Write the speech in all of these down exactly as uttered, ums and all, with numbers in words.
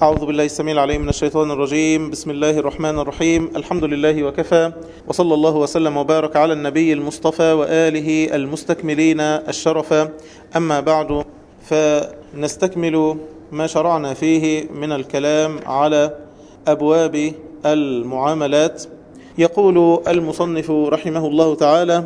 أعوذ بالله السميع العليم من الشيطان الرجيم. بسم الله الرحمن الرحيم. الحمد لله وكفى، وصلى الله وسلم وبارك على النبي المصطفى وآله المستكملين الشرف. أما بعد، فنستكمل ما شرعنا فيه من الكلام على أبواب المعاملات. يقول المصنف رحمه الله تعالى: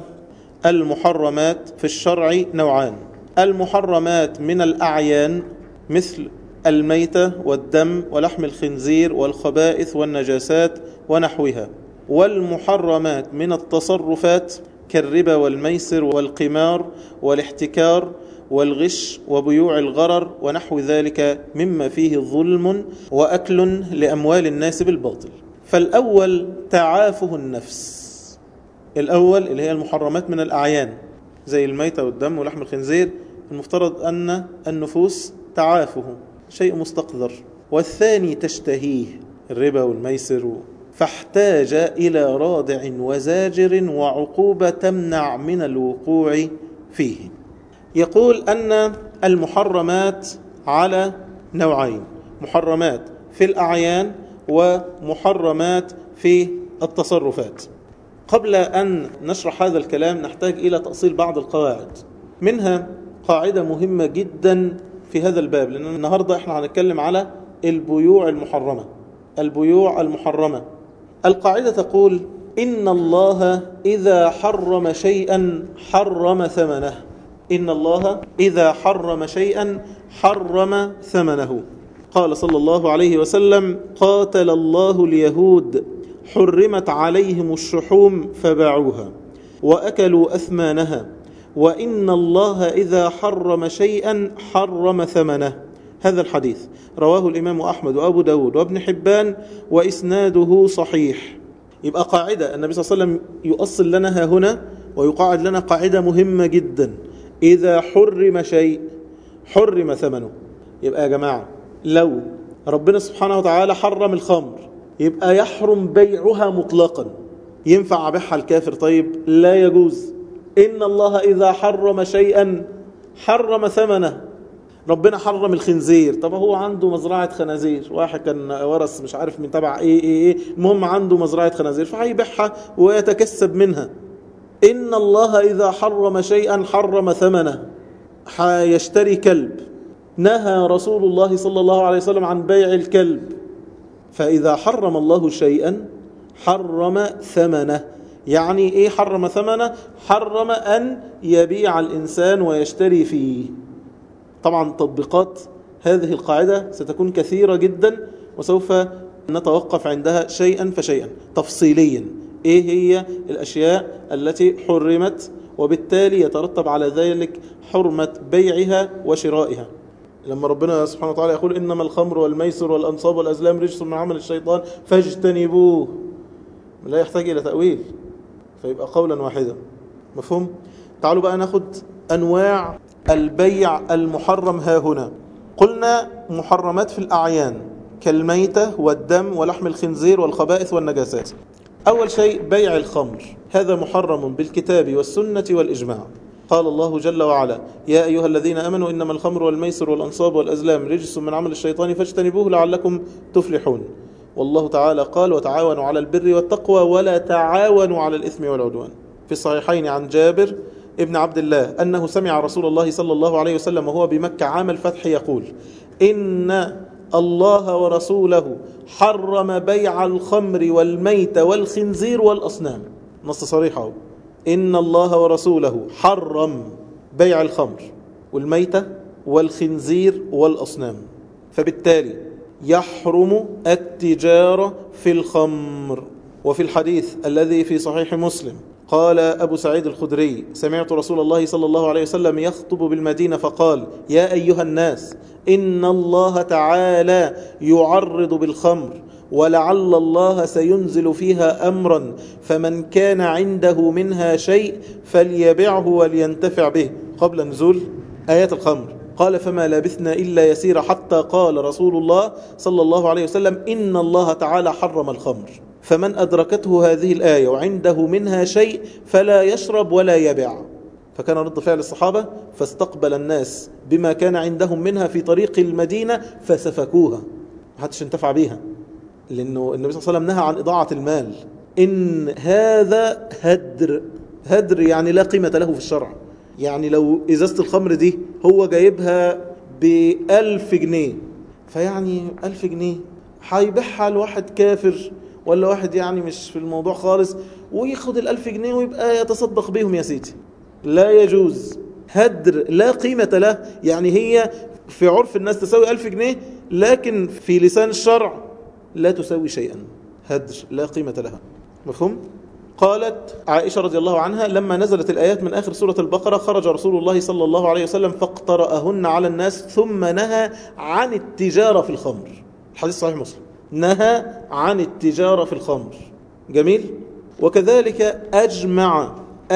المحرمات في الشرع نوعان: المحرمات من الأعيان مثل الميتة والدم ولحم الخنزير والخبائث والنجاسات ونحوها، والمحرمات من التصرفات كالربا والميسر والقمار والاحتكار والغش وبيوع الغرر ونحو ذلك مما فيه ظلم وأكل لأموال الناس بالباطل. فالأول تعافه النفس، الأول اللي هي المحرمات من الأعيان زي الميتة والدم ولحم الخنزير، المفترض أن النفوس تعافه شيء مستقذر. والثاني تشتهيه الربا والميسر، فاحتاج إلى رادع وزاجر وعقوبة تمنع من الوقوع فيه. يقول أن المحرمات على نوعين: محرمات في الأعيان ومحرمات في التصرفات. قبل أن نشرح هذا الكلام نحتاج إلى تأصيل بعض القواعد، منها قاعدة مهمة جدا في هذا الباب، لأن النهاردة احنا هنتكلم على البيوع المحرمة. البيوع المحرمة، القاعدة تقول: إن الله إذا حرم شيئا حرم ثمنه. إن الله إذا حرم شيئا حرم ثمنه. قال صلى الله عليه وسلم: قاتل الله اليهود حرمت عليهم الشحوم فباعوها وأكلوا أثمانها، وإن الله إذا حرم شيئا حرم ثمنه. هذا الحديث رواه الإمام أحمد وأبو داود وابن حبان وإسناده صحيح. يبقى قاعدة النبي صلى الله عليه وسلم يؤصل لنا هنا ويقاعد لنا قاعدة مهمة جدا: إذا حرم شيء حرم ثمنه. يبقى يا جماعة لو ربنا سبحانه وتعالى حرم الخمر يبقى يحرم بيعها مطلقا. ينفع أبيعها الكافر؟ طيب لا يجوز. إن الله إذا حرم شيئا حرم ثمنه. ربنا حرم الخنزير، طب هو عنده مزرعة خنازير، واحد كان ورث مش عارف من تبع ايه ايه ايه المهم عنده مزرعة خنازير فهيبيعها ويتكسب منها. إن الله إذا حرم شيئا حرم ثمنه. هيشتري كلب، نهى رسول الله صلى الله عليه وسلم عن بيع الكلب. فإذا حرم الله شيئا حرم ثمنه. يعني ايه حرم ثمنه؟ حرم أن يبيع الإنسان ويشتري فيه. طبعا تطبيقات هذه القاعدة ستكون كثيرة جدا، وسوف نتوقف عندها شيئا فشيئا تفصيليا. ايه هي الأشياء التي حرمت وبالتالي يترتب على ذلك حرمة بيعها وشرائها. لما ربنا سبحانه وتعالى يقول: إنما الخمر والميسر والأنصاب والأزلام رجس من عمل الشيطان فاجتنبوه، لا يحتاج إلى تأويل، فيبقى قولا واحدا. مفهوم؟ تعالوا بقى ناخد أنواع البيع المحرم ها هنا. قلنا محرمات في الأعيان كالميتة والدم ولحم الخنزير والخبائث والنجاسات. أول شيء بيع الخمر، هذا محرم بالكتاب والسنة والإجماع. قال الله جل وعلا: يا أيها الذين آمنوا إنما الخمر والميسر والأنصاب والأزلام رجس من عمل الشيطان فاجتنبوه لعلكم تفلحون. والله تعالى قال: وتعاونوا على البر والتقوى ولا تعاونوا على الإثم والعدوان. في الصحيحين عن جابر ابن عبد الله أنه سمع رسول الله صلى الله عليه وسلم وهو بمكة عام الفتح يقول: إن الله ورسوله حرم بيع الخمر والميت والخنزير والأصنام. نص صريحه: إن الله ورسوله حرم بيع الخمر والميتة والخنزير والأصنام، فبالتالي يحرم التجارة في الخمر. وفي الحديث الذي في صحيح مسلم قال أبو سعيد الخدري: سمعت رسول الله صلى الله عليه وسلم يخطب بالمدينة فقال: يا أيها الناس إن الله تعالى يعرض بالخمر ولعل الله سينزل فيها أمرا فمن كان عنده منها شيء فليبعه ولينتفع به، قبل نزول آيات الخمر. قال: فما لبثنا إلا يسير حتى قال رسول الله صلى الله عليه وسلم: إن الله تعالى حرم الخمر، فمن أدركته هذه الآية وعنده منها شيء فلا يشرب ولا يبع. فكان رد فعل الصحابة: فاستقبل الناس بما كان عندهم منها في طريق المدينة فسفكوها. محدش انتفع بيها، لأنه النبي صلى الله عليه وسلم نهى عن إضاعة المال. إن هذا هدر، هدر يعني لا قيمة له في الشرع. يعني لو إزازة الخمر دي هو جايبها بألف جنيه، فيعني ألف جنيه هيبيعها لواحد كافر ولا واحد يعني مش في الموضوع خالص، وياخد الألف جنيه ويبقى يتصدق بيهم يا سيدي. لا يجوز، هدر لا قيمة له. يعني هي في عرف الناس تساوي ألف جنيه، لكن في لسان الشرع لا تساوي شيئا، هدر لا قيمة لها. مفهوم؟ قالت عائشة رضي الله عنها: لما نزلت الآيات من آخر سورة البقرة خرج رسول الله صلى الله عليه وسلم فاقترأهن على الناس ثم نهى عن التجارة في الخمر. الحديث صحيح مسلم، نهى عن التجارة في الخمر. جميل. وكذلك أجمع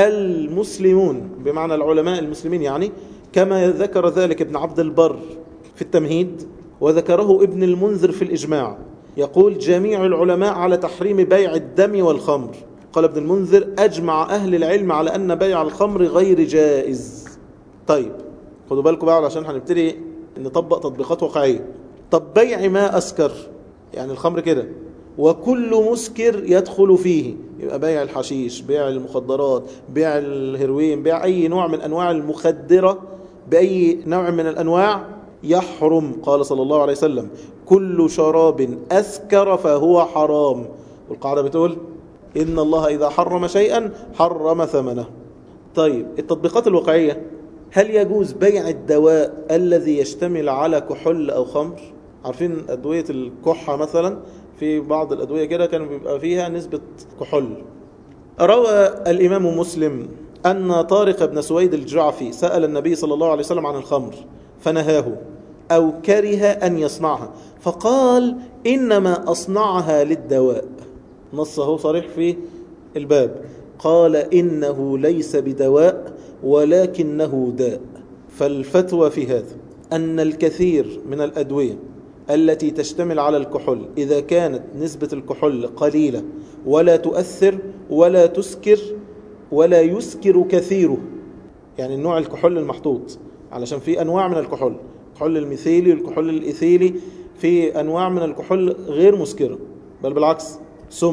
المسلمون، بمعنى العلماء المسلمين يعني، كما ذكر ذلك ابن عبد البر في التمهيد، وذكره ابن المنذر في الإجماع. يقول: جميع العلماء على تحريم بيع الدم والخمر. قال ابن المنذر: أجمع أهل العلم على أن بيع الخمر غير جائز. طيب خدوا بالكم بقى عشان هنبتدي نطبق تطبيقات واقعية. طب بيع ما أسكر، يعني الخمر كده، وكل مسكر يدخل فيه، يبقى بيع الحشيش، بيع المخدرات، بيع الهيروين، بيع أي نوع من أنواع المخدرة بأي نوع من الأنواع يحرم. قال صلى الله عليه وسلم: كل شراب أسكر فهو حرام. والقاعدة بتقول: إن الله إذا حرم شيئا حرم ثمنه. طيب التطبيقات الواقعية: هل يجوز بيع الدواء الذي يشتمل على كحول أو خمر؟ عارفين أدوية الكحة مثلا، في بعض الأدوية كده كان بيبقى فيها نسبة كحول. روى الإمام مسلم أن طارق بن سويد الجعفي سأل النبي صلى الله عليه وسلم عن الخمر فنهاه أو كره أن يصنعها، فقال: إنما أصنعها للدواء. نصه صريح في الباب. قال: إنه ليس بدواء ولكنه داء. فالفتوى في هذا أن الكثير من الأدوية التي تشتمل على الكحول إذا كانت نسبة الكحول قليلة ولا تؤثر ولا تسكر ولا يسكر كثيره، يعني النوع الكحول المحطوط، علشان في أنواع من الكحول، الكحول الميثيلي والكحول الإيثيلي، في أنواع من الكحول غير مسكرة بل بالعكس سم.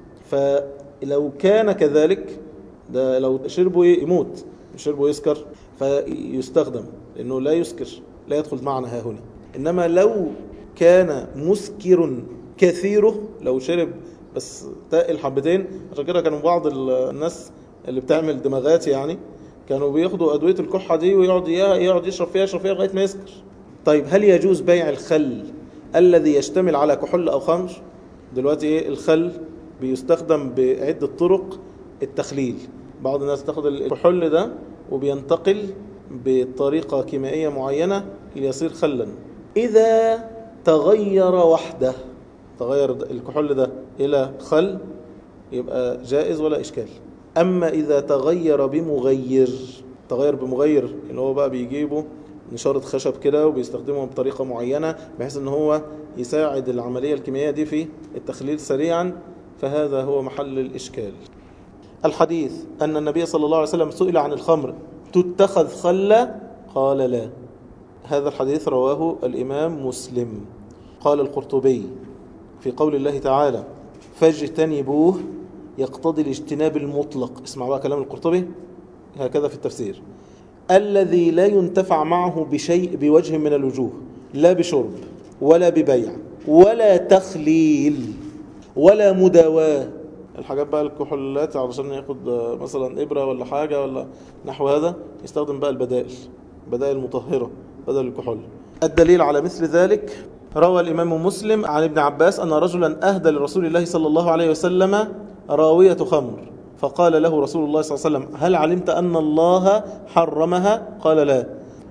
فلو كان كذلك، ده لو شربه يموت، شربه يسكر فيستخدم، لأنه لا يسكر، لا يدخل معنا ها هنا. إنما لو كان مسكر كثيره، لو شرب بس تقل حبتين، عشان كده كانوا بعض الناس اللي بتعمل دماغات يعني كانوا بياخدوا أدوية الكحة دي ويقعد يقعد يشرب فيها يشرب فيها لغاية ما يسكر. طيب هل يجوز بيع الخل الذي يشتمل على كحول أو خمر؟ دلوقتي إيه الخل بيستخدم بعدة طرق التخليل. بعض الناس تاخد الكحول ده وبينتقل بطريقة كيميائية معينة ليصير خلا. إذا تغير وحده، تغير الكحول ده إلى خل، يبقى جائز ولا إشكال. أما إذا تغير بمغير، تغير بمغير اللي هو بقى بيجيبه نشارة خشب كده وبيستخدمه بطريقة معينة بحيث أنه هو يساعد العملية الكيميائية دي في التخليل سريعا، فهذا هو محل الإشكال. الحديث أن النبي صلى الله عليه وسلم سئل عن الخمر: تتخذ خلا؟ قال: لا. هذا الحديث رواه الإمام مسلم. قال القرطبي في قول الله تعالى: فاجتنبوه، يقتضي الاجتناب المطلق. اسمع بقى كلام القرطبي هكذا في التفسير: الذي لا ينتفع معه بشيء بوجه من الوجوه، لا بشرب ولا ببيع ولا تخليل ولا مداواة. الحاجات بقى الكحولات علشان ياخد مثلا إبرة ولا حاجة ولا نحو هذا، يستخدم بقى البدائل، بدائل مطهرة بدل الكحول. الدليل على مثل ذلك: روى الإمام مسلم عن ابن عباس أن رجلا أهدى لرسول الله صلى الله عليه وسلم راوية خمر، فقال له رسول الله صلى الله عليه وسلم: هل علمت أن الله حرمها؟ قال: لا.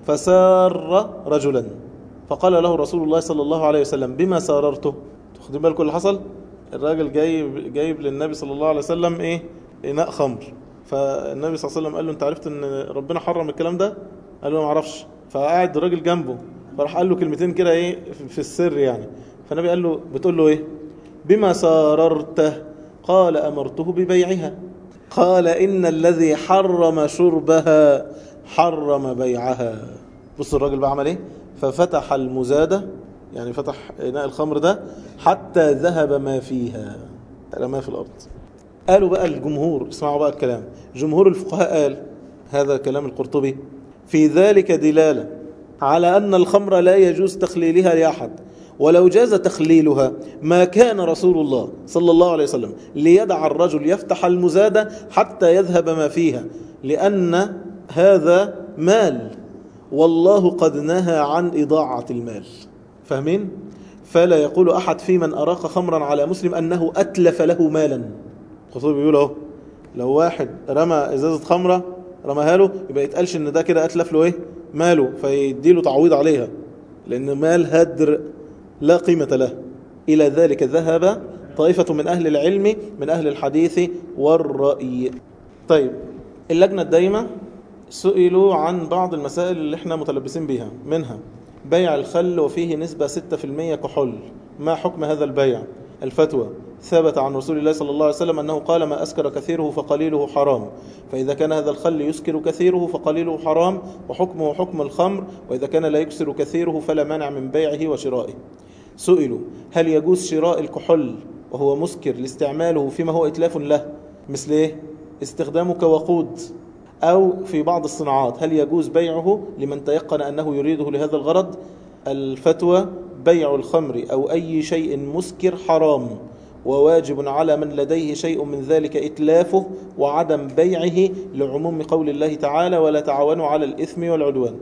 فسار رجلا، فقال له رسول الله صلى الله عليه وسلم: بما ساررته؟ تاخدين بالكم اللي حصل؟ الراجل جايب جايب للنبي صلى الله عليه وسلم ايه؟ اناء خمر. فالنبي صلى الله عليه وسلم قال له: انت عرفت ان ربنا حرم الكلام ده؟ قال له: ما اعرفش. فقعد الراجل جنبه فراح قال له كلمتين كده ايه في السر يعني. فالنبي قال له: بتقول له ايه؟ بما ساررته؟ قال: امرته ببيعها. قال: ان الذي حرم شربها حرم بيعها. بص الراجل بقى عمل ايه؟ ففتح المزادة، يعني فتح إناء الخمر ده حتى ذهب ما فيها، رماه في الأرض. قالوا بقى الجمهور، اسمعوا بقى الكلام، جمهور الفقهاء قال، هذا كلام القرطبي، في ذلك دلالة على أن الخمر لا يجوز تخليلها لأحد، ولو جاز تخليلها ما كان رسول الله صلى الله عليه وسلم ليدع الرجل يفتح المزادة حتى يذهب ما فيها، لأن هذا مال والله قد نهى عن إضاعة المال. فاهمين؟ فلا يقول أحد في من أراق خمرا على مسلم أنه أتلف له مالا. الخطيب بيقول اهو، لو واحد رمى إزازة خمرة رماها له، يبقى يتقالش إن ده كده أتلف له إيه؟ ماله، فيديله تعويض عليها، لأن مال هدر لا قيمة له. إلى ذلك ذهب طائفة من أهل العلم من أهل الحديث والرأي. طيب، اللجنة الدائمة سئلوا عن بعض المسائل اللي احنا متلبسين بها، منها بيع الخل وفيه نسبة ستة في المية كحول، ما حكم هذا البيع؟ الفتوى: ثبت عن رسول الله صلى الله عليه وسلم أنه قال: ما أسكر كثيره فقليله حرام، فإذا كان هذا الخل يسكر كثيره فقليله حرام، وحكمه حكم الخمر، وإذا كان لا يكسر كثيره فلا مانع من بيعه وشرائه. سئلوا: هل يجوز شراء الكحول وهو مسكر لاستعماله فيما هو إتلاف له، مثل إيه؟ استخدامه كوقود، أو في بعض الصناعات، هل يجوز بيعه لمن تيقن أنه يريده لهذا الغرض؟ الفتوى: بيع الخمر أو أي شيء مسكر حرام، وواجب على من لديه شيء من ذلك إتلافه وعدم بيعه، لعموم قول الله تعالى: ولا تعاونوا على الإثم والعدوان.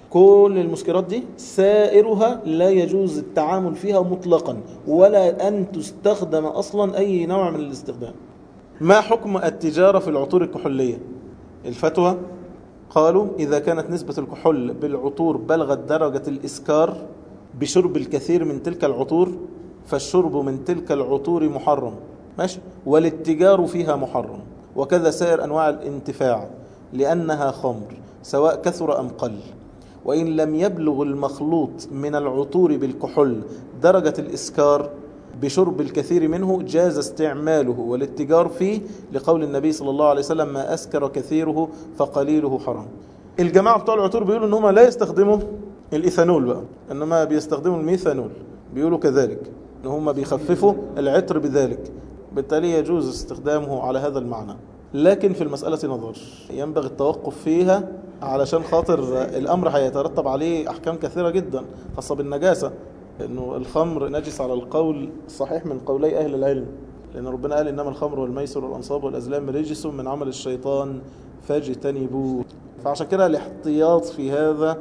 كل المسكرات دي سائرها لا يجوز التعامل فيها مطلقا، ولا أن تستخدم أصلا أي نوع من الاستخدام. ما حكم التجارة في العطور الكحولية؟ الفتوى: قالوا: إذا كانت نسبة الكحول بالعطور بلغت درجة الإسكار بشرب الكثير من تلك العطور فالشرب من تلك العطور محرم، ماشي، والاتجار فيها محرم، وكذا سائر أنواع الانتفاع، لأنها خمر سواء كثر أم قل. وإن لم يبلغ المخلوط من العطور بالكحول درجة الإسكار بشرب الكثير منه جاز استعماله والاتجار فيه، لقول النبي صلى الله عليه وسلم: ما أسكر كثيره فقليله حرام. الجماعة بتوع العطور بيقولوا إن هم لا يستخدموا الإيثانول بقى، إنما بيستخدموا الميثانول، بيقولوا كذلك إن هم بيخففوا العطر بذلك، بالتالي يجوز استخدامه على هذا المعنى. لكن في المسألة نظر، ينبغي التوقف فيها علشان خاطر الأمر هيترتب عليه أحكام كثيرة جدا خاصة بالنجاسة، لأنه الخمر نجس على القول الصحيح من قولي أهل العلم، لأن ربنا قال: إنما الخمر والميسر والأنصاب والأزلام رجس من عمل الشيطان فاجتنبوه. فعشان كده الاحتياط في هذا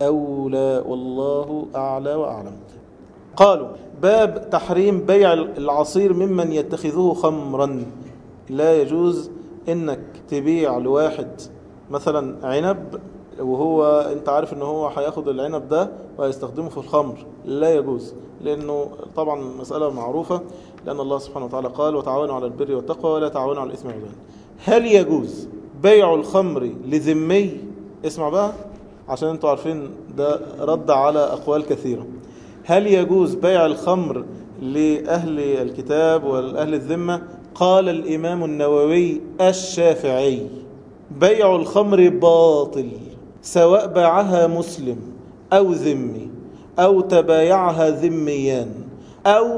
أولى، والله أعلى وأعلم. قالوا: باب تحريم بيع العصير ممن يتخذه خمرا. لا يجوز إنك تبيع لواحد مثلا عنب وهو انت عارف ان هو هياخد العنب ده وهيستخدمه في الخمر، لا يجوز، لانه طبعا مسألة معروفة، لان الله سبحانه وتعالى قال: وتعاونوا على البر والتقوى ولا تعاونوا على الاثم والعدوان. هل يجوز بيع الخمر لذمي؟ اسمع بقى عشان انتوا عارفين ده رد على اقوال كثيرة. هل يجوز بيع الخمر لأهل الكتاب والأهل الذمة؟ قال الإمام النووي الشافعي: بيع الخمر باطل، سواء باعها مسلم أو ذمي، أو تبايعها ذميان، أو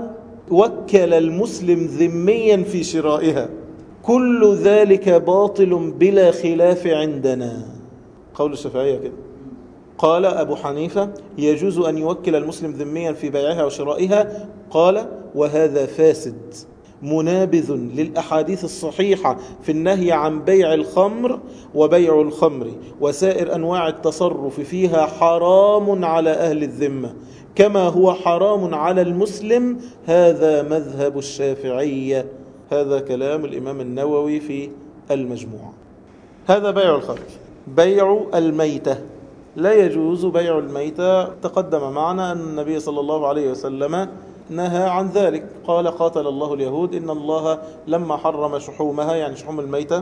وكل المسلم ذميا في شرائها، كل ذلك باطل بلا خلاف عندنا. قول الشافعية كده. قال أبو حنيفة: يجوز أن يوكل المسلم ذميا في بيعها وشرائها. قال: وهذا فاسد منابذ للأحاديث الصحيحة في النهي عن بيع الخمر، وبيع الخمر وسائر أنواع التصرف فيها حرام على أهل الذمة كما هو حرام على المسلم. هذا مذهب الشافعية. هذا كلام الإمام النووي في المجموع. هذا بيع الخمر. بيع الميتة: لا يجوز بيع الميتة. تقدم معنا أن النبي صلى الله عليه وسلم نهى عن ذلك، قال: قاتل الله اليهود، إن الله لما حرم شحومها، يعني شحوم الميتة،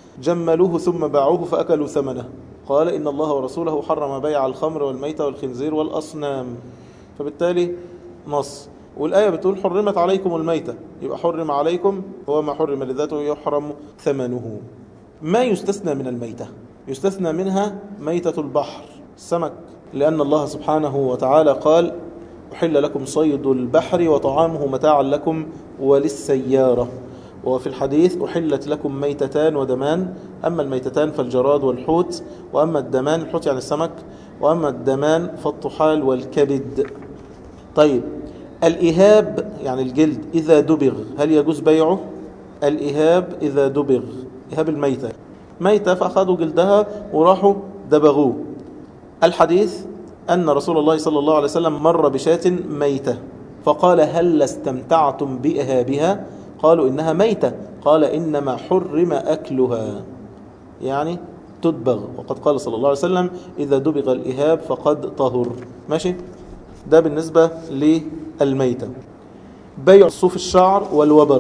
جملوه ثم باعوه فأكلوا ثمنه. قال: إن الله ورسوله حرم بيع الخمر والميتة والخنزير والأصنام. فبالتالي نص، والآية بتقول: حرمت عليكم الميتة، يبقى حرم عليكم وما حرم لذاته يحرم ثمنه. ما يستثنى من الميتة؟ يستثنى منها ميتة البحر، السمك، لأن الله سبحانه وتعالى قال: أحل لكم صيد البحر وطعامه متاعا لكم وللسيارة. وفي الحديث أحلت لكم ميتتان ودمان، أما الميتتان فالجراد والحوت، وأما الدمان الحوت يعني السمك، وأما الدمان فالطحال والكبد. طيب الإهاب يعني الجلد إذا دبغ هل يجوز بيعه؟ الإهاب إذا دبغ، إهاب الميتة، ميتة فأخذوا جلدها وراحوا دبغوه. الحديث أن رسول الله صلى الله عليه وسلم مر بشاة ميتة فقال هل استمتعتم بإهابها؟ قالوا إنها ميتة، قال إنما حرم أكلها، يعني تدبغ، وقد قال صلى الله عليه وسلم إذا دبغ الإهاب فقد طهر. ماشي، ده بالنسبة للميتة. بيع صوف الشعر والوبر،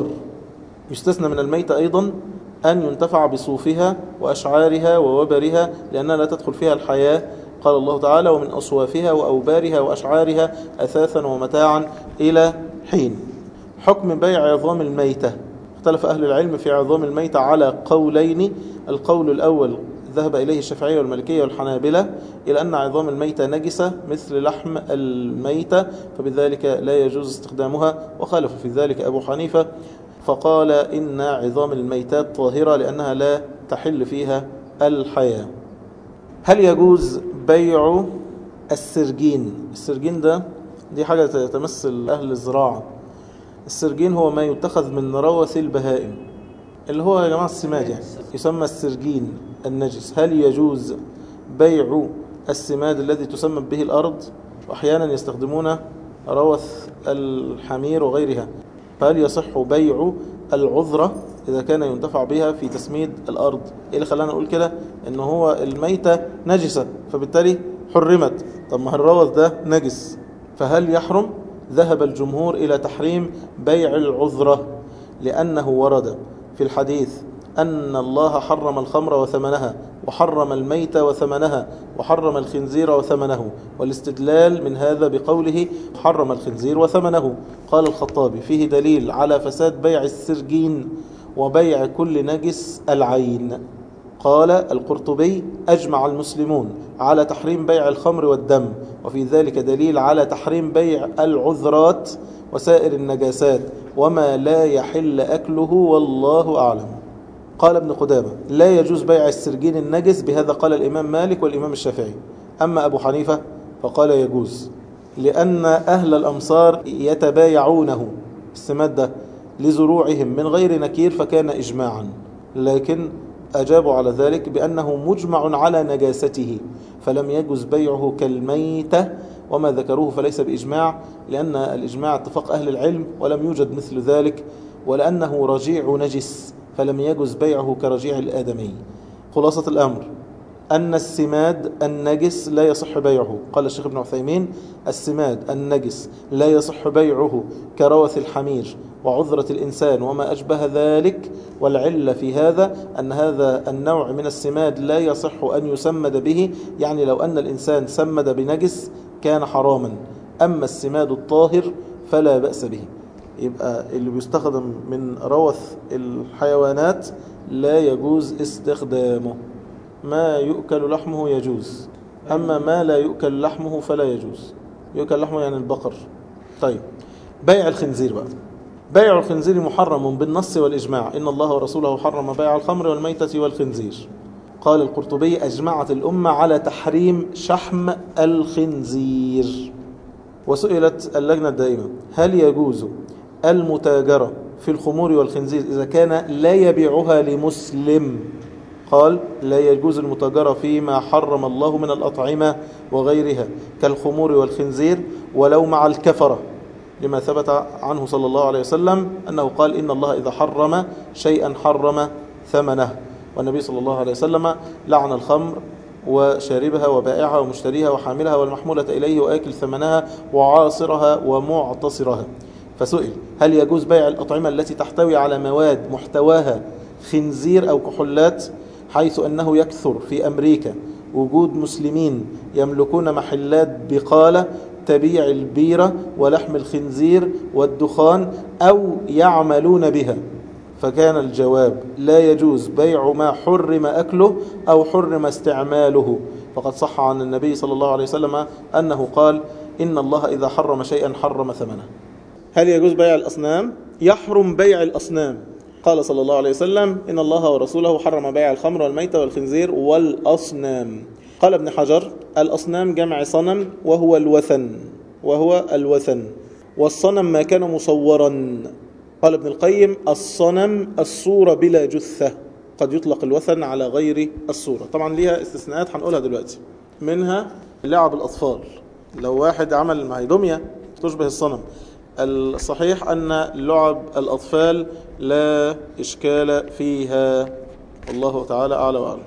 يستثنى من الميتة أيضا أن ينتفع بصوفها وأشعارها ووبرها لأنها لا تدخل فيها الحياة. قال الله تعالى ومن أصوافها وأوبارها وأشعارها أثاثا ومتاعا إلى حين. حكم بيع عظام الميتة، اختلف أهل العلم في عظام الميتة على قولين. القول الأول ذهب إليه الشافعية والمالكية والحنابلة إلى أن عظام الميتة نجسة مثل لحم الميتة، فبذلك لا يجوز استخدامها، وخالف في ذلك أبو حنيفة فقال إن عظام الميتات طاهرة لأنها لا تحل فيها الحياة. هل يجوز بيع السرجين؟ السرجين ده دي حاجة تمثل أهل الزراعة. السرجين هو ما يتخذ من روث البهائم، اللي هو يا جماعة السماد، يعني يسمى السرجين النجس. هل يجوز بيع السماد الذي تسمى به الأرض؟ وأحيانا يستخدمون روث الحمير وغيرها، فهل يصح بيع العذرة إذا كان ينتفع بها في تسميد الأرض؟ إيه اللي خلانا نقول كده؟ إنه هو الميتة نجسة فبالتالي حرمت. طب ما الروث ده نجس، فهل يحرم؟ ذهب الجمهور إلى تحريم بيع العذرة، لأنه ورد في الحديث أن الله حرم الخمر وثمنها، وحرم الميت وثمنها، وحرم الخنزير وثمنه، والاستدلال من هذا بقوله حرم الخنزير وثمنه. قال الخطابي فيه دليل على فساد بيع السرجين وبيع كل نجس العين. قال القرطبي أجمع المسلمون على تحريم بيع الخمر والدم، وفي ذلك دليل على تحريم بيع العذرات وسائر النجاسات وما لا يحل أكله والله أعلم. قال ابن قدامة لا يجوز بيع السرجين النجس، بهذا قال الإمام مالك والإمام الشافعي. أما أبو حنيفة فقال يجوز، لأن أهل الأمصار يتبايعونه السماد ده لزروعهم من غير نكير فكان إجماعا، لكن أجابوا على ذلك بأنه مجمع على نجاسته فلم يجوز بيعه كالميتة، وما ذكروه فليس بإجماع، لأن الإجماع اتفاق أهل العلم ولم يوجد مثل ذلك، ولأنه رجيع نجس فلم يجوز بيعه كرجيع الآدمي. خلاصة الأمر أن السماد النجس لا يصح بيعه. قال الشيخ ابن عثيمين السماد النجس لا يصح بيعه كروث الحمير وعذرة الإنسان وما أشبه ذلك، والعلة في هذا أن هذا النوع من السماد لا يصح أن يسمد به، يعني لو أن الإنسان سمد بنجس كان حراما، أما السماد الطاهر فلا بأس به. يبقى اللي بيستخدم من روث الحيوانات لا يجوز استخدامه. ما يؤكل لحمه يجوز، أما ما لا يؤكل لحمه فلا يجوز. يؤكل لحمه يعني البقر. طيب بيع الخنزير بقى. بيع الخنزير محرم بالنص والإجماع، إن الله ورسوله حرم بيع الخمر والميتة والخنزير. قال القرطبي أجمعت الأمة على تحريم شحم الخنزير. وسئلت اللجنة الدائمة هل يجوز المتاجرة في الخمور والخنزير إذا كان لا يبيعها لمسلم؟ قال لا يجوز المتاجرة فيما حرم الله من الأطعمة وغيرها كالخمور والخنزير ولو مع الكفرة، لما ثبت عنه صلى الله عليه وسلم أنه قال إن الله إذا حرم شيئا حرم ثمنه، والنبي صلى الله عليه وسلم لعن الخمر وشاربها وبائعها ومشتريها وحاملها والمحمولة إليه وآكل ثمنها وعاصرها ومعتصرها. فسئل هل يجوز بيع الأطعمة التي تحتوي على مواد محتواها خنزير أو كحولات، حيث أنه يكثر في أمريكا وجود مسلمين يملكون محلات بقالة تبيع البيرة ولحم الخنزير والدخان أو يعملون بها؟ فكان الجواب لا يجوز بيع ما حرم أكله أو حرم استعماله، فقد صح عن النبي صلى الله عليه وسلم أنه قال إن الله إذا حرم شيئا حرم ثمنه. هل يجوز بيع الأصنام؟ يحرم بيع الأصنام. قال صلى الله عليه وسلم إن الله ورسوله حرم بيع الخمر والميت والخنزير والأصنام. قال ابن حجر الأصنام جمع صنم وهو الوثن وهو الوثن والصنم ما كان مصورا. قال ابن القيم الصنم الصورة بلا جثة. قد يطلق الوثن على غير الصورة. طبعا ليها استثناءات هنقولها دلوقتي، منها لعب الأطفال. لو واحد عمل معي دمية تشبه الصنم، الصحيح أن لعب الأطفال لا إشكال فيها، الله تعالى أعلى وأعلم.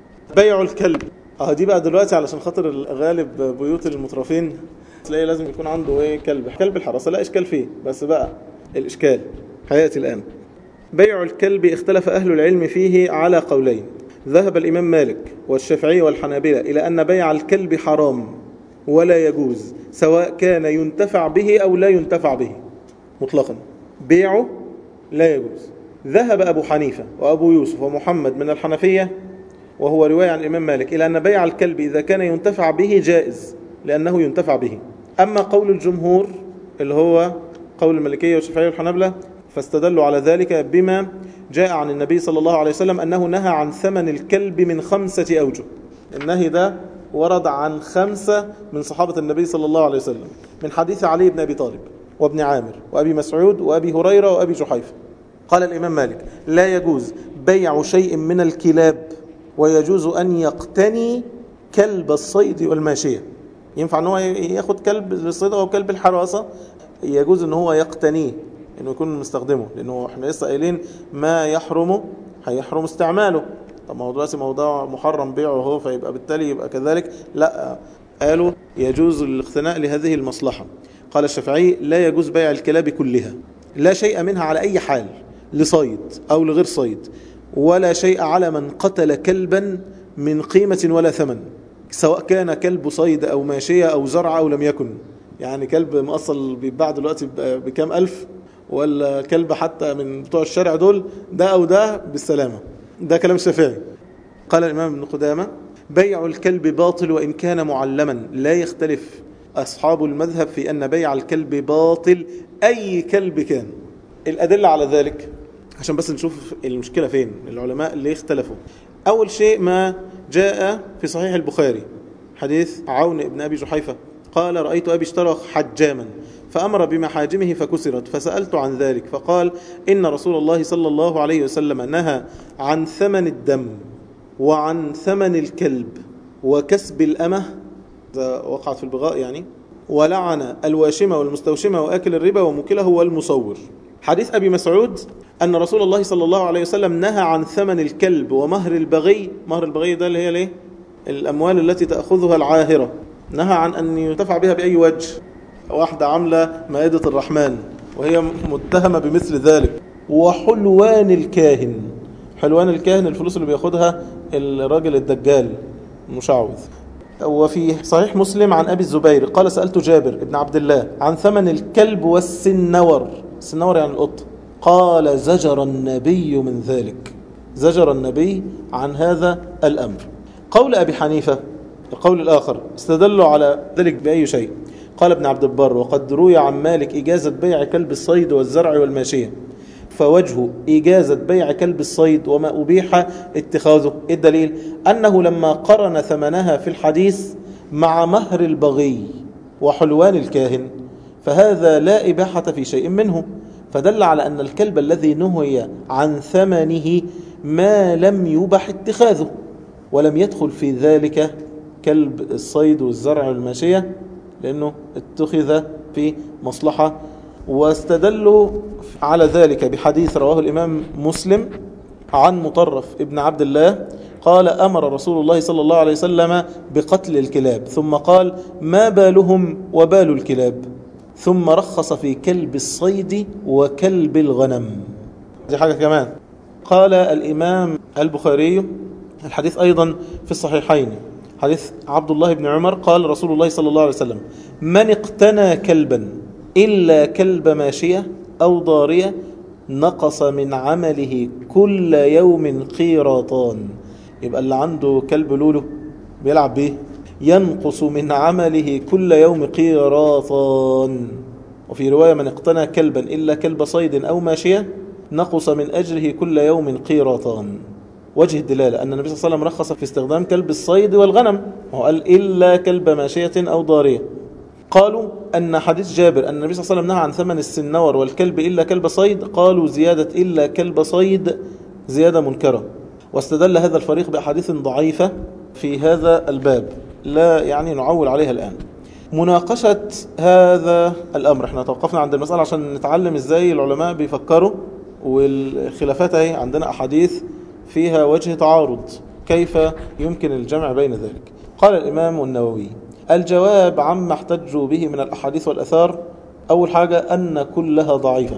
بيع الكلب اه دي بقى دلوقتي علشان خاطر الغالب بيوت المترفين تلاقي لازم يكون عنده ايه كلب كلب الحراسة، لا إشكال فيه، بس بقى الإشكال حياتي الآن. بيع الكلب اختلف أهل العلم فيه على قولين. ذهب الإمام مالك والشافعي والحنابلة إلى أن بيع الكلب حرام ولا يجوز، سواء كان ينتفع به أو لا ينتفع به مطلقا، بيعه لا يجوز. ذهب أبو حنيفة وأبو يوسف ومحمد من الحنفية وهو رواية عن الإمام مالك إلى أن بيع الكلب إذا كان ينتفع به جائز لأنه ينتفع به. أما قول الجمهور اللي هو قول المالكية والشافعية والحنابلة فاستدلوا على ذلك بما جاء عن النبي صلى الله عليه وسلم أنه نهى عن ثمن الكلب من خمسة أوجه. النهي ده ورد عن خمسة من صحابة النبي صلى الله عليه وسلم، من حديث علي بن أبي طالب وابن عامر وأبي مسعود وأبي هريرة وأبي جحيفة. قال الإمام مالك لا يجوز بيع شيء من الكلاب ويجوز أن يقتني كلب الصيد والماشية. ينفع أنه يأخذ كلب للصيد أو كلب الحراسة، يجوز أنه يقتنيه انه يكون مستخدمه، لانه احنا لسه قايلين ما يحرم هيحرم استعماله. طب ما هو دلوقتي موضوع محرم بيعه هو، فيبقى بالتالي يبقى كذلك لا، قالوا يجوز الاقتناء لهذه المصلحة. قال الشافعي لا يجوز بيع الكلاب كلها، لا شيء منها على اي حال لصيد او لغير صيد، ولا شيء على من قتل كلبا من قيمة ولا ثمن، سواء كان كلب صيد او ماشية او زرع او لم يكن. يعني كلب مؤصل بيتباع دلوقتي بكام ألف، ولا كلب حتى من بتوع الشارع دول، ده أو ده بالسلامة. ده كلام الشافعي. قال الإمام ابن قدامة بيع الكلب باطل وإن كان معلما. لا يختلف أصحاب المذهب في أن بيع الكلب باطل أي كلب كان. الأدلة على ذلك عشان بس نشوف المشكلة فين، العلماء اللي اختلفوا. أول شيء ما جاء في صحيح البخاري حديث عون ابن أبي جحيفة قال رأيت أبي اشترى حجاما فأمر بمحاجمه فكسرت، فسألت عن ذلك فقال إن رسول الله صلى الله عليه وسلم نهى عن ثمن الدم وعن ثمن الكلب وكسب الأمة، وقعت في البغاء يعني، ولعن الواشمة والمستوشمة وآكل الربا ومكله والمصور. حديث أبي مسعود أن رسول الله صلى الله عليه وسلم نهى عن ثمن الكلب ومهر البغي. مهر البغي ده اللي هي ليه؟ الأموال التي تأخذها العاهرة، نهى عن أن ينتفع بها بأي وجه. واحدة عاملة مائدة الرحمن وهي متهمة بمثل ذلك. وحلوان الكاهن، حلوان الكاهن الفلوس اللي بياخدها الراجل الدجال المشعوذ. وفي صحيح مسلم عن أبي الزبير قال سألت جابر ابن عبد الله عن ثمن الكلب والسنور. السنور يعني القط. قال زجر النبي من ذلك، زجر النبي عن هذا الأمر. قول أبي حنيفة القول الآخر استدلوا على ذلك بأي شيء. قال ابن عبد البر وقد روي عن مالك إجازة بيع كلب الصيد والزرع والماشية، فوجه إجازة بيع كلب الصيد وما أبيح اتخاذه الدليل أنه لما قرن ثمنها في الحديث مع مهر البغي وحلوان الكاهن فهذا لا إباحة في شيء منه، فدل على أن الكلب الذي نهي عن ثمنه ما لم يبح اتخاذه، ولم يدخل في ذلك كلب الصيد والزرع والماشية لأنه اتخذ في مصلحة. واستدلوا على ذلك بحديث رواه الإمام مسلم عن مطرف ابن عبد الله قال أمر رسول الله صلى الله عليه وسلم بقتل الكلاب، ثم قال ما بالهم وبال الكلاب، ثم رخص في كلب الصيد وكلب الغنم. دي حاجة كمان. قال الإمام البخاري الحديث أيضا في الصحيحين حديث عبد الله بن عمر قال رسول الله صلى الله عليه وسلم من اقتنى كلبا إلا كلب ماشية أو ضارية نقص من عمله كل يوم قيراطان. يبقى اللي عنده كلب لولو بيلعب بيه ينقص من عمله كل يوم قيراطان. وفي رواية من اقتنى كلبا إلا كلب صيد أو ماشية نقص من أجره كل يوم قيراطان. وجه الدلالة أن النبي صلى الله عليه وسلم رخص في استخدام كلب الصيد والغنم، وهو قال إلا كلب ماشية أو ضارية. قالوا أن حديث جابر أن النبي صلى الله عليه وسلم نهى عن ثمن السنور والكلب إلا كلب صيد، قالوا زيادة إلا كلب صيد زيادة منكرة، واستدل هذا الفريق بأحاديث ضعيفة في هذا الباب لا يعني نعول عليها الآن. مناقشة هذا الأمر، احنا توقفنا عند المسألة عشان نتعلم ازاي العلماء بيفكروا، والخلافات اهي عندنا أحاديث فيها وجه تعارض، كيف يمكن الجمع بين ذلك؟ قال الإمام النووي: الجواب عما احتجوا به من الأحاديث والأثار، أول حاجة أن كلها ضعيفة،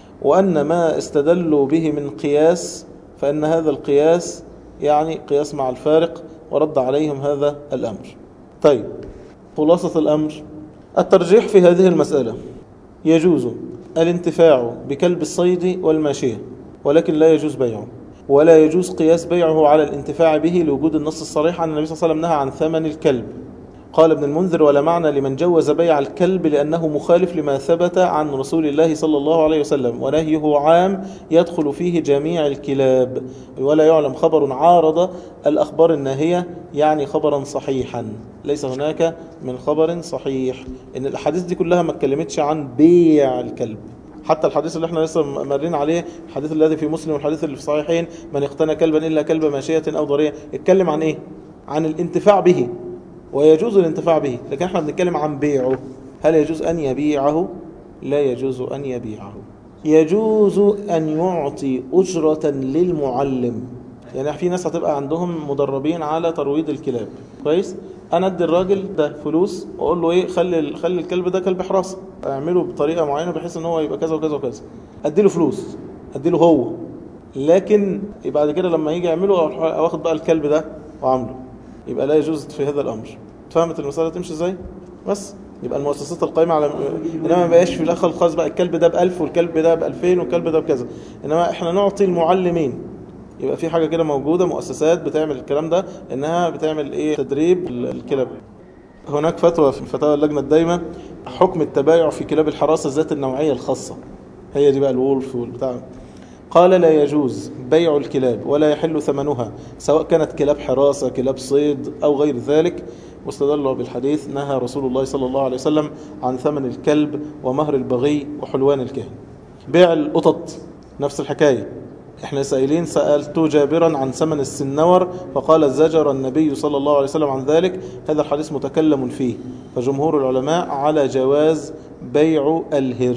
وأن ما استدلوا به من قياس فإن هذا القياس يعني قياس مع الفارق، ورد عليهم هذا الأمر. طيب، خلاصة الأمر: الترجيح في هذه المسألة يجوز الانتفاع بكلب الصيد والماشية، ولكن لا يجوز بيعه، ولا يجوز قياس بيعه على الانتفاع به لوجود النص الصريح أن النبي صلى الله عليه وسلم نهى عن ثمن الكلب. قال ابن المنذر: ولا معنى لمن جوز بيع الكلب لأنه مخالف لما ثبت عن رسول الله صلى الله عليه وسلم، ونهيه عام يدخل فيه جميع الكلاب، ولا يعلم خبر عارض الأخبار الناهية يعني خبرا صحيحا. ليس هناك من خبر صحيح إن الأحاديث دي كلها ما اتكلمتش عن بيع الكلب. حتى الحديث اللي احنا لسه مرين عليه، الحديث الذي في مسلم والحديث اللي في صحيحين: من اقتنى كلبا إلا كلب ماشية أو ضرية، اتكلم عن إيه؟ عن الانتفاع به، ويجوز الانتفاع به، لكن احنا بنتكلم عن بيعه. هل يجوز أن يبيعه؟ لا يجوز أن يبيعه. يجوز أن يعطي أجرة للمعلم، يعني في ناس هتبقى عندهم مدربين على ترويض الكلاب، كويس؟ أنا أدي الراجل ده فلوس وأقول له إيه، خلي خلي الكلب ده كلب حراسة، أعمله بطريقة معينة بحيث إن هو يبقى كذا وكذا وكذا، أدي له فلوس، أدي له هو، لكن بعد كده لما يجي يعمله أواخد بقى الكلب ده وعامله، يبقى لا يجوز في هذا الأمر. فهمت المسألة تمشي ازاي؟ بس يبقى المؤسسات القائمة على، إنما ما بقاش في الآخر الخاص بقى الكلب ده بألف والكلب ده بألفين والكلب ده بكذا، إنما إحنا نعطي المعلمين. يبقى في حاجة كده موجودة، مؤسسات بتعمل الكلام ده، إنها بتعمل إيه، تدريب الكلاب. هناك فتوى في فتاوى اللجنة الدايمة: حكم التبايع في كلاب الحراسة ذات النوعية الخاصة، هي دي بقى الولف والبتاع. قال: لا يجوز بيع الكلاب ولا يحل ثمنها، سواء كانت كلاب حراسة، كلاب صيد، أو غير ذلك. واستدلوا بالحديث: نهى رسول الله صلى الله عليه وسلم عن ثمن الكلب ومهر البغي وحلوان الكهن. بيع القطط نفس الحكاية. احنا سائلين: سألت جابرا عن ثمن السنور فقال: زجر النبي صلى الله عليه وسلم عن ذلك. هذا الحديث متكلم فيه، فجمهور العلماء على جواز بيع الهر،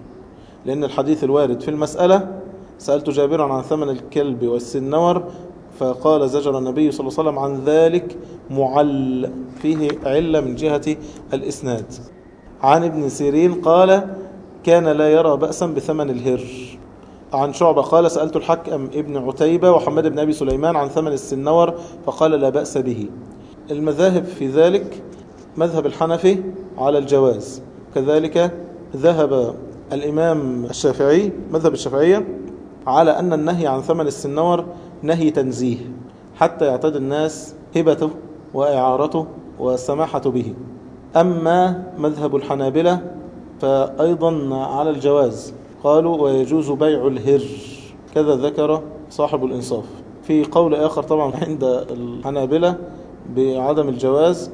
لأن الحديث الوارد في المسألة: سألت جابرا عن ثمن الكلب والسنور فقال: زجر النبي صلى الله عليه وسلم عن ذلك، معل، فيه علة من جهة الإسناد. عن ابن سيرين قال: كان لا يرى بأسا بثمن الهر. عن شعبة قال: سألت الحكم ابن عتيبة وحماد بن أبي سليمان عن ثمن السنور فقال: لا بأس به. المذاهب في ذلك: مذهب الحنفي على الجواز، كذلك ذهب الإمام الشافعي مذهب الشافعية على أن النهي عن ثمن السنور نهي تنزيه، حتى يعتاد الناس هبته وإعارته والسماحة به. أما مذهب الحنابلة فأيضا على الجواز، قالوا: ويجوز بيع الهر، كذا ذكر صاحب الإنصاف. في قول آخر طبعا عند الحنابلة بعدم الجواز،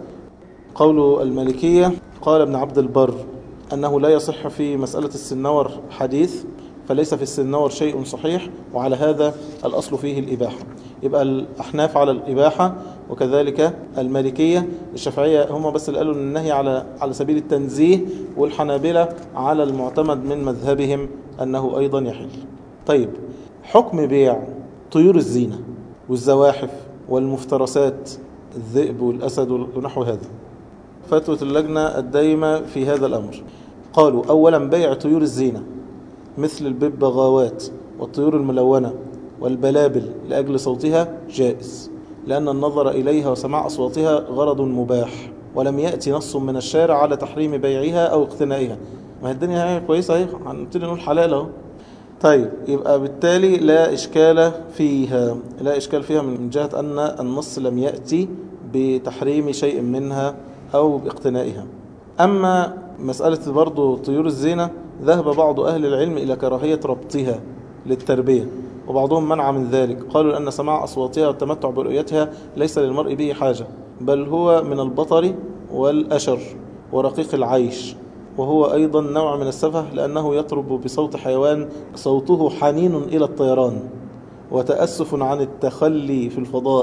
قول المالكية، قال ابن عبد البر أنه لا يصح في مسألة السنور حديث، فليس في السنور شيء صحيح، وعلى هذا الأصل فيه الإباحة. يبقى الأحناف على الإباحة، وكذلك المالكية. الشافعية هم بس اللي قالوا أن النهي على على سبيل التنزيه، والحنابلة على المعتمد من مذهبهم أنه أيضا يحل. طيب، حكم بيع طيور الزينة والزواحف والمفترسات، الذئب والأسد ونحو هذا. فتوى اللجنة الدائمة في هذا الأمر: قالوا: أولا، بيع طيور الزينة مثل الببغاوات والطيور الملونة والبلابل لأجل صوتها جائز، لأن النظر إليها وسماع أصواتها غرض مباح، ولم يأتي نص من الشارع على تحريم بيعها أو اقتنائها. ما الدنيا هي كويسة، هي هنبتدي نقول حلال اهو. طيب، يبقى بالتالي لا إشكال فيها لا إشكال فيها من جهة أن النص لم يأتي بتحريم شيء منها أو باقتنائها. أما مسألة برضو طيور الزينة ذهب بعض أهل العلم إلى كراهية ربطها للتربية، وبعضهم منع من ذلك، قالوا أن سماع أصواتها والتمتع برؤيتها ليس للمرء به حاجة، بل هو من البطر والأشر ورقيق العيش، وهو أيضا نوع من السفه لأنه يطرب بصوت حيوان صوته حنين إلى الطيران وتأسف عن التخلي في الفضاء.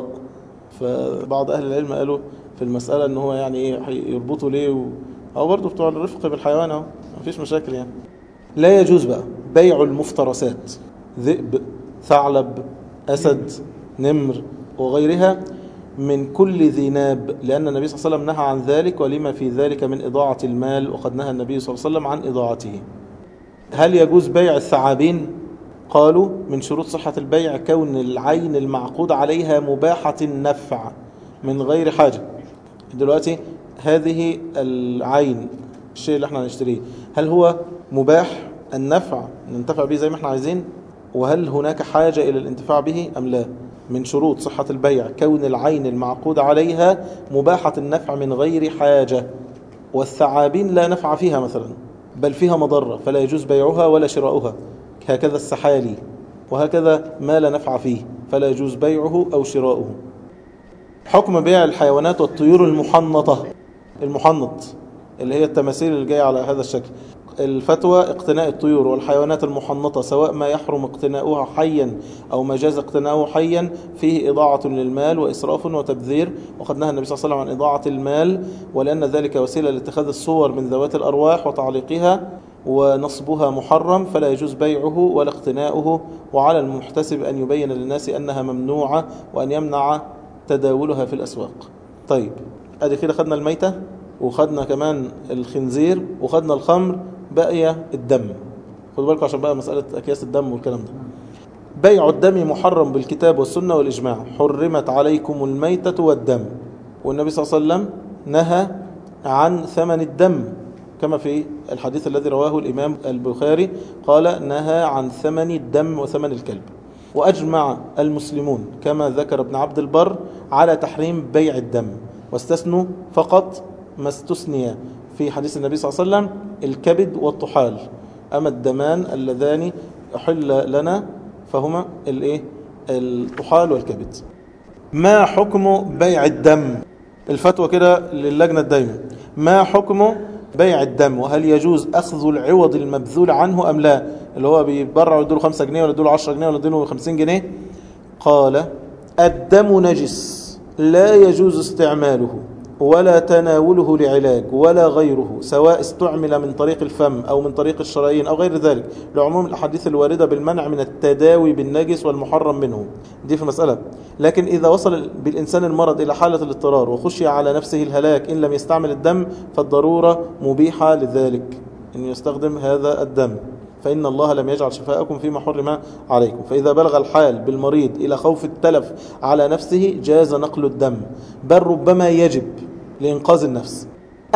فبعض أهل العلم قالوا في المسألة أنه هو يعني إيه يربطوا ليه و... أو برضو بتوع الرفق بالحيوان أهو مفيش مشاكل يعني. لا يجوز بقى بيع المفترسات، ذئب، ثعلب، أسد، نمر وغيرها من كل ذي ناب، لأن النبي صلى الله عليه وسلم نهى عن ذلك ولما في ذلك من إضاعة المال، وقد نهى النبي صلى الله عليه وسلم عن إضاعته. هل يجوز بيع الثعابين؟ قالوا من شروط صحة البيع كون العين المعقود عليها مباحة النفع من غير حاجة. دلوقتي هذه العين الشيء اللي احنا هنشتريه هل هو مباح النفع ننتفع به زي ما احنا عايزين، وهل هناك حاجة إلى الانتفاع به أم لا؟ من شروط صحة البيع كون العين المعقود عليها مباحة النفع من غير حاجة. والثعابين لا نفع فيها مثلا بل فيها مضرة فلا يجوز بيعها ولا شراؤها، هكذا السحالي، وهكذا ما لا نفع فيه فلا يجوز بيعه أو شراؤه. حكم بيع الحيوانات والطيور المحنطة، المحنط اللي هي التماثيل اللي جاية على هذا الشكل. الفتوى اقتناء الطيور والحيوانات المحنطة سواء ما يحرم اقتناؤها حيا أو ما جاز اقتناؤه حيا فيه إضاعة للمال وإسراف وتبذير، وقد نهى النبي صلى الله عليه وسلم عن إضاعة المال، ولأن ذلك وسيلة لاتخاذ الصور من ذوات الأرواح وتعليقها ونصبها محرم فلا يجوز بيعه ولا اقتناؤه، وعلى المحتسب أن يبين للناس أنها ممنوعة وأن يمنع تداولها في الأسواق. طيب أدي كده خدنا الميتة وخدنا كمان الخنزير وخدنا الخمر، بقي الدم. خدوا بالكم عشان بقى مسألة أكياس الدم والكلام ده. بيع الدم محرم بالكتاب والسنة والإجماع، حرمت عليكم الميتة والدم، والنبي صلى الله عليه وسلم نهى عن ثمن الدم كما في الحديث الذي رواه الإمام البخاري قال نهى عن ثمن الدم وثمن الكلب. وأجمع المسلمون كما ذكر ابن عبد البر على تحريم بيع الدم، واستثنوا فقط ما استثني في حديث النبي صلى الله عليه وسلم الكبد والطحال، أما الدمان اللذان أحل لنا فهما الايه الطحال والكبد. ما حكم بيع الدم؟ الفتوى كده للجنة الدائمة. ما حكم بيع الدم، وهل يجوز أخذ العوض المبذول عنه أم لا؟ اللي هو بيتبرع ويدوله خمسة جنيه ولا يدوله عشرة جنيه ولا يدوله خمسين جنيه. قال الدم نجس لا يجوز استعماله ولا تناوله لعلاج ولا غيره، سواء استعمل من طريق الفم أو من طريق الشرايين أو غير ذلك، لعموم الأحاديث الواردة بالمنع من التداوي بالنجس والمحرم منه. دي في مسألة. لكن إذا وصل بالإنسان المرض إلى حالة الاضطرار وخشي على نفسه الهلاك إن لم يستعمل الدم فالضرورة مبيحة لذلك أن يستخدم هذا الدم، فإن الله لم يجعل شفاءكم فيما حرم عليكم. فإذا بلغ الحال بالمريض إلى خوف التلف على نفسه جاز نقل الدم، بل ربما يجب لإنقاذ النفس.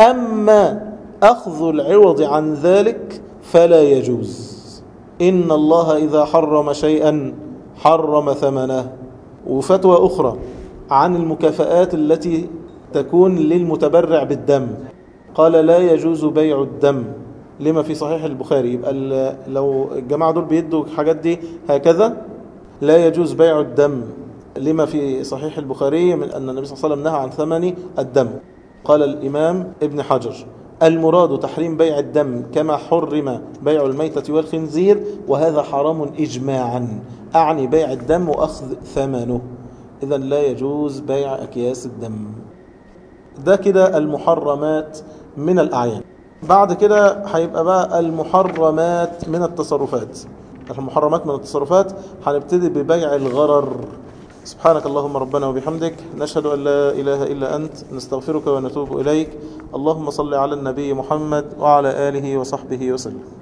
أما أخذ العوض عن ذلك فلا يجوز. إن الله إذا حرم شيئا حرم ثمنه. وفتوى أخرى عن المكافآت التي تكون للمتبرع بالدم، قال لا يجوز بيع الدم لما في صحيح البخاري. يبقى لو الجماعة دول بيدوا حاجات دي هكذا لا يجوز بيع الدم لما في صحيح البخاري من أن النبي صلى الله عليه وسلم نهى عن ثمن الدم. قال الإمام ابن حجر المراد تحريم بيع الدم كما حرم بيع الميتة والخنزير، وهذا حرام إجماعا، أعني بيع الدم وأخذ ثمنه. إذن لا يجوز بيع أكياس الدم. ده كده المحرمات من الأعيان. بعد كده هيبقى بقى المحرمات من التصرفات. المحرمات من التصرفات هنبتدي ببيع الغرر. سبحانك اللهم ربنا وبحمدك نشهد أن لا إله إلا أنت نستغفرك ونتوب إليك. اللهم صل على النبي محمد وعلى آله وصحبه وسلم.